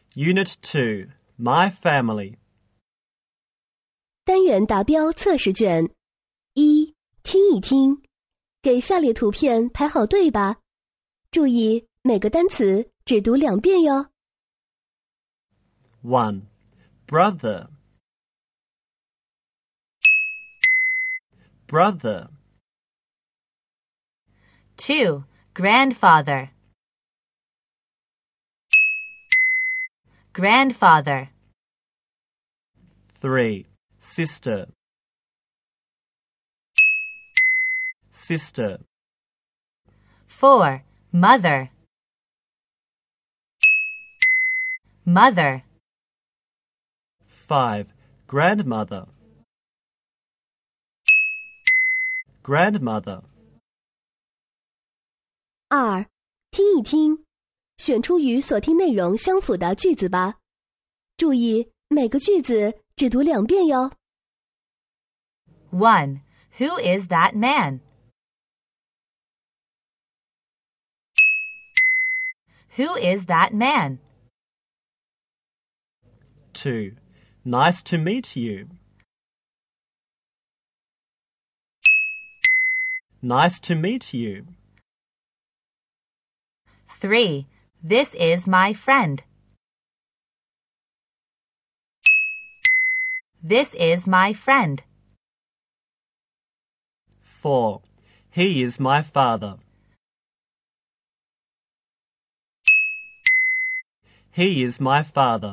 Unit 2, My Family. 单元达标测试卷1，听一听，给下列图片排好队吧。注意每个单词只读2遍哟。 1. Brother. Brother. 2. Grandfather. Grandfather. 3. Sister. Sister. 4. Mother. Mother. 5. Grandmother. Grandmother. 2，听一听，选出与所听内容相符的句子吧。注意每个句子只读2遍哟。 1. Who is that man? Who is that man? 2. Nice to meet you. Nice to meet you. 3. This is my friend. This is my friend. 4. He is my father. He is my father.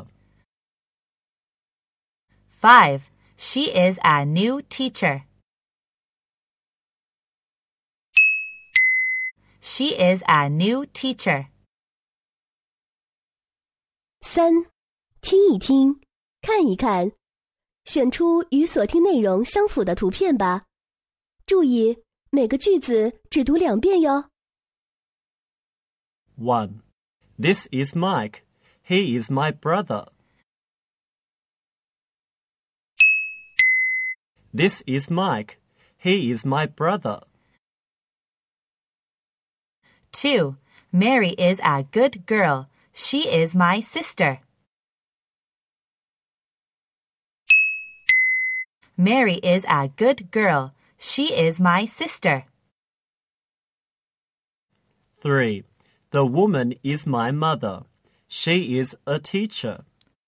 5. She is a new teacher. She is a new teacher. 3，听一听，看一看，选出与所听内容相符的图片吧。注意每个句子只读2遍哟。 1. This is Mike. He is my brother. This is Mike. He is my brother. 2. Mary is a good girl. She is my sister. Mary is a good girl. She is my sister. 3. The woman is my mother. She is a teacher.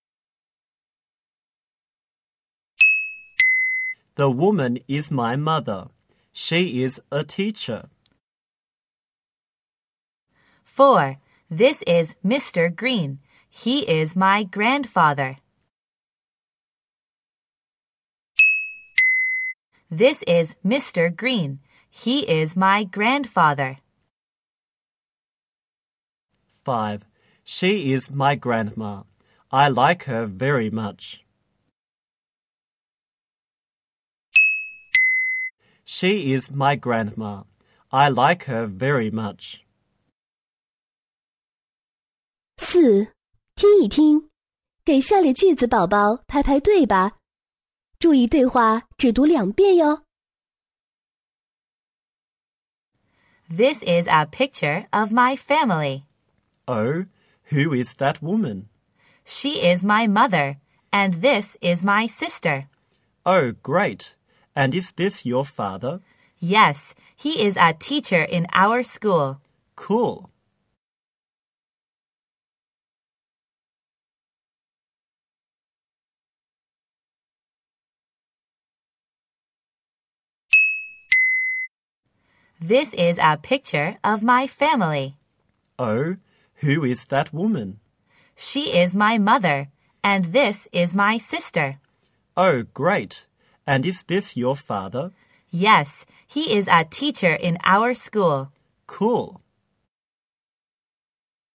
The woman is my mother. She is a teacher. 4. This is Mr. Green. He is my grandfather. This is Mr. Green. He is my grandfather. 5. She is my grandma. I like her very much. She is my grandma. I like her very much. 4，听一听，给下列句子宝宝排排队吧。注意对话只读2遍哟。 This is a picture of my family. Oh, who is that woman? She is my mother, and this is my sister. Oh, great. And is this your father? Yes, he is a teacher in our school. Cool. This is a picture of my family. Oh, who is that woman? She is my mother, and this is my sister. Oh, great. And is this your father? Yes, he is a teacher in our school. Cool.